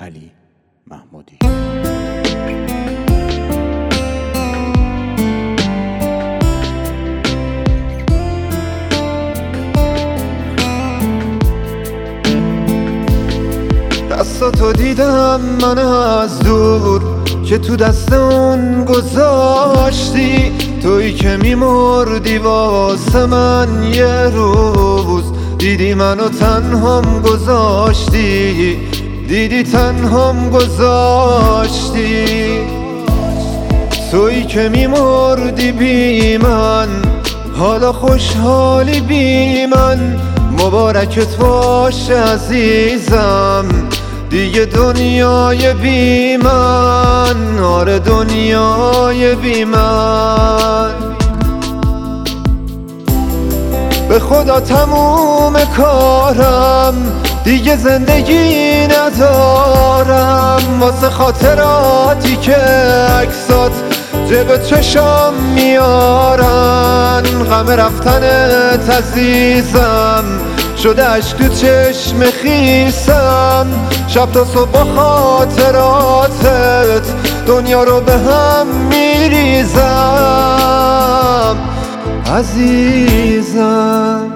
علی محمودی. دستاتو دیدم من از دور که تو دست اون گذاشتی، تویی که میمردی واسه من یه روز. دیدی منو تنهام گذاشتی، دیدی تنهام گذاشتی. تویی که میمردی بی من، حالا خوشحالی بی من. مبارکت باشه عزیزم، دیگه دنیای بی من، آره دنیای بی من. به خدا تموم کارم، دیگه زندگی ندارم. واسه خاطراتی که عکسات جب چشام میارن، غم رفتنت عزیزم شده عشق تو چشم خیسم. شب تا صبح با خاطراتت دنیا رو به هم میریزم عزیزم.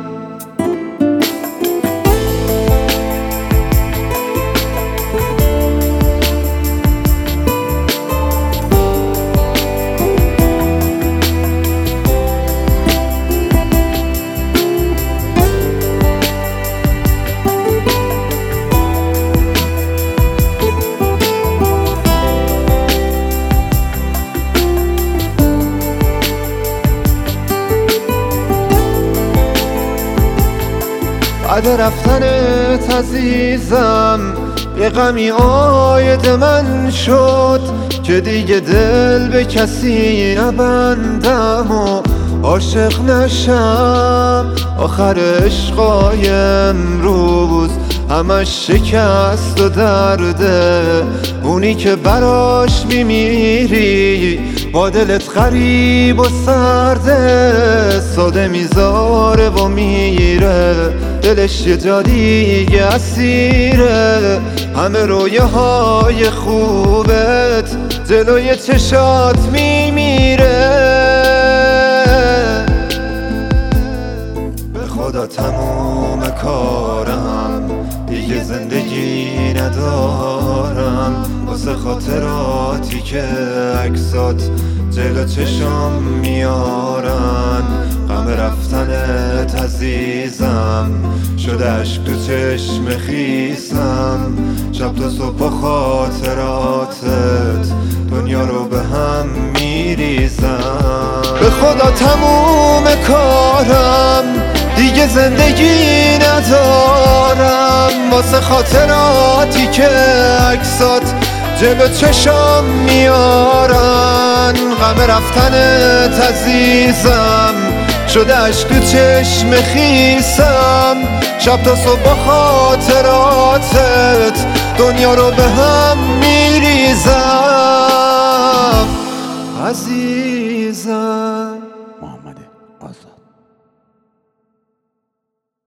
بعد رفتنت عزیزم یه غمی عاید من شد، که دیگه دل به کسی نبندم و عاشق نشم. آخر عشقای امروز همش شکست و درده، اونی که براش میمیری با دلت غریب و سرده. ساده میذاره و میره، دلش یه جا دیگه اسیره. همه رویه های خوبت جلوی چشات میمیره. به خدا تموم کارم، دیگه زندگی ندارم. واسه خاطراتی که عکسات جلو چشام میارن، غم رفتنت عزیزم شده عشق تو چشم خیسم. شب تا صبح خاطراتت دنیا رو به هم میریزم. به خدا تموم کارم، دیگه زندگی ندارم. واسه خاطراتی که عکسات جلو چشام میارن، غم رفتنت عزیزم شده عشق تو چشم خیسم. شب تا صبح خاطراتت دنیا رو به هم میریزم عزیزم.